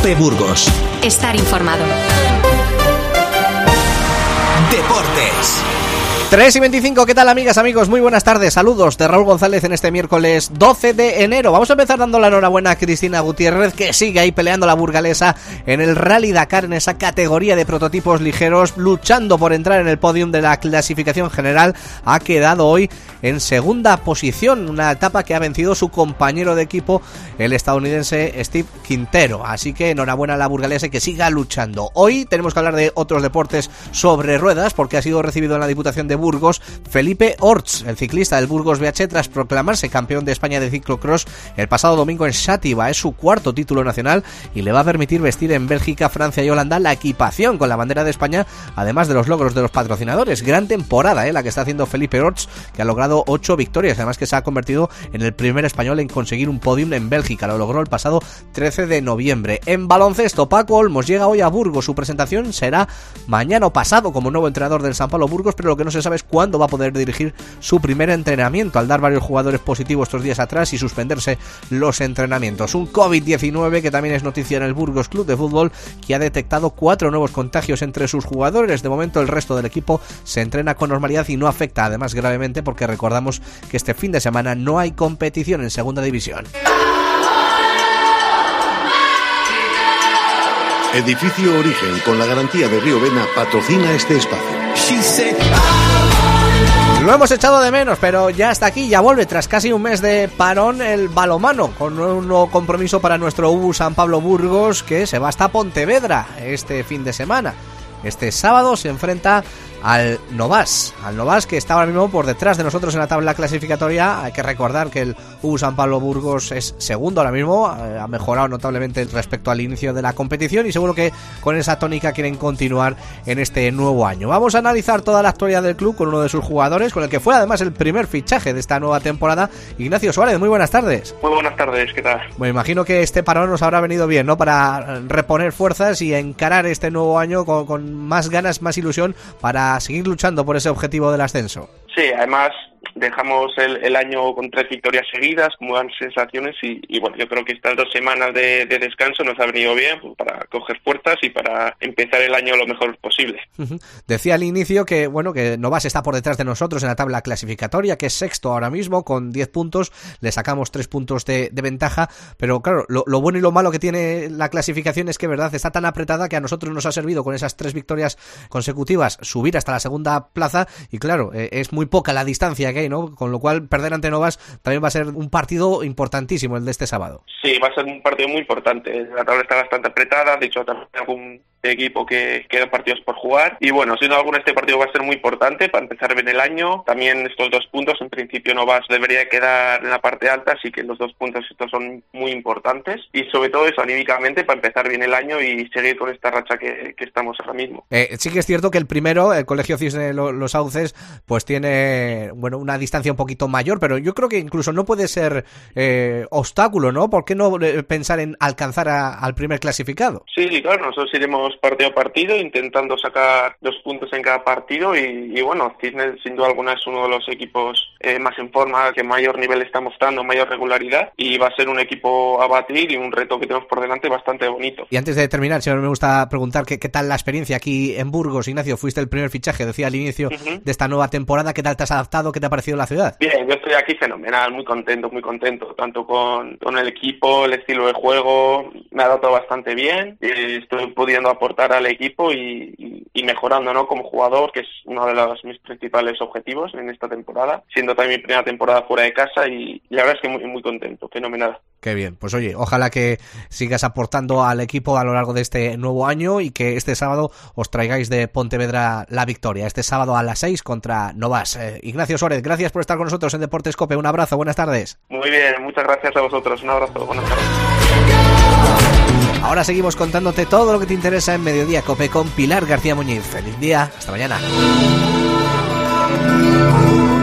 COPE Burgos. Estar informado. Deportes. 3:25, ¿qué tal, amigas, amigos? Muy buenas tardes, saludos de Raúl González en este miércoles 12 de enero. Vamos a empezar dando la enhorabuena a Cristina Gutiérrez, que sigue ahí peleando la burgalesa en el Rally Dakar, en esa categoría de prototipos ligeros, luchando por entrar en el podium de la clasificación general. Ha quedado hoy en segunda posición, una etapa que ha vencido su compañero de equipo, el estadounidense Steve Quintero. Así que enhorabuena a la burgalesa y que siga luchando. Hoy tenemos que hablar de otros deportes sobre ruedas, porque ha sido recibido en la Diputación de Burgos Felipe Orts, el ciclista del Burgos BH, tras proclamarse campeón de España de ciclocross el pasado domingo en Xàtiva. Es su cuarto título nacional y le va a permitir vestir en Bélgica, Francia y Holanda la equipación con la bandera de España, además de los logros de los patrocinadores. Gran temporada la que está haciendo Felipe Orts, que ha logrado 8 victorias, además que se ha convertido en el primer español en conseguir un podium en Bélgica. Lo logró el pasado 13 de noviembre. En baloncesto, Paco Olmos llega hoy a Burgos. Su presentación será mañana o pasado como nuevo entrenador del San Pablo Burgos, pero lo que no se sabe es cuándo va a poder dirigir su primer entrenamiento, al dar varios jugadores positivos estos días atrás y suspenderse los entrenamientos. Un COVID-19 que también es noticia en el Burgos Club de Fútbol, que ha detectado 4 nuevos contagios entre sus jugadores. De momento el resto del equipo se entrena con normalidad y no afecta además gravemente, porque recordamos que este fin de semana no hay competición en segunda división. Edificio Origen, con la garantía de Río Vena, patrocina este espacio. Lo hemos echado de menos, pero ya está aquí, ya vuelve tras casi un mes de parón el balonmano, con un nuevo compromiso para nuestro UBU San Pablo Burgos, que se va hasta Pontevedra este fin de semana. Este sábado se enfrenta al Novas, que está ahora mismo por detrás de nosotros en la tabla clasificatoria. Hay que recordar que el UBU San Pablo Burgos es segundo ahora mismo, ha mejorado notablemente respecto al inicio de la competición y seguro que con esa tónica quieren continuar en este nuevo año. Vamos a analizar toda la actualidad del club con uno de sus jugadores, con el que fue además el primer fichaje de esta nueva temporada, Ignacio Suárez. Muy buenas tardes. Muy buenas tardes, ¿qué tal? Me imagino que este parón nos habrá venido bien, ¿no? Para reponer fuerzas y encarar este nuevo año con más ganas, más ilusión para seguir luchando por ese objetivo del ascenso. Sí, además dejamos el año con 3 victorias seguidas, con buenas sensaciones y bueno, yo creo que estas 2 semanas de descanso nos ha venido bien para coger fuerzas y para empezar el año lo mejor posible. Decía al inicio que bueno, que Novas está por detrás de nosotros en la tabla clasificatoria, que es sexto ahora mismo con 10 puntos, le sacamos 3 puntos de ventaja, pero claro, lo bueno y lo malo que tiene la clasificación es que, verdad, está tan apretada que a nosotros nos ha servido con esas 3 victorias consecutivas subir hasta la segunda plaza y claro, es muy poca la distancia que hay, ¿no? Con lo cual perder ante Novas también va a ser un partido importantísimo el de este sábado. Sí, va a ser un partido muy importante. La tabla está bastante apretada, de hecho también hay algún equipo que quedan partidos por jugar y bueno, sin duda alguna este partido va a ser muy importante para empezar bien el año. También estos 2 puntos en principio Novas debería quedar en la parte alta, así que los 2 puntos estos son muy importantes y sobre todo eso anímicamente para empezar bien el año y seguir con esta racha que estamos ahora mismo. Sí que es cierto que el primero, el Colegio Cisne Los Sauces, pues tiene bueno una distancia un poquito mayor, pero yo creo que incluso no puede ser obstáculo, ¿no? ¿Por qué no pensar en alcanzar al primer clasificado? Sí, claro, nosotros iremos partido a partido intentando sacar 2 puntos en cada partido y bueno, Cisne sin duda alguna es uno de los equipos más en forma, que mayor nivel está mostrando, mayor regularidad y va a ser un equipo a batir y un reto que tenemos por delante bastante bonito. Y antes de terminar, siempre me gusta preguntar qué tal la experiencia aquí en Burgos. Ignacio, fuiste el primer fichaje, decía al inicio de esta nueva temporada. ¿Qué tal te has adaptado? ¿Qué te ha parecido la ciudad? Bien, yo estoy aquí fenomenal, muy contento, tanto con el equipo, el estilo de juego, me ha adaptado bastante bien, estoy pudiendo aportar al equipo y mejorando, ¿no? Como jugador, que es uno de mis principales objetivos en esta temporada, siendo también mi primera temporada fuera de casa y la verdad es que muy contento, fenomenal. Qué bien, pues oye, ojalá que sigas aportando al equipo a lo largo de este nuevo año y que este sábado os traigáis de Pontevedra la victoria, este sábado a las 6 contra Novas. Ignacio Suárez, gracias por estar con nosotros en Deportes COPE, un abrazo, buenas tardes. Muy bien, muchas gracias a vosotros, un abrazo, buenas tardes. Ahora seguimos contándote todo lo que te interesa en Mediodía COPE con Pilar García Muñiz. Feliz día, hasta mañana.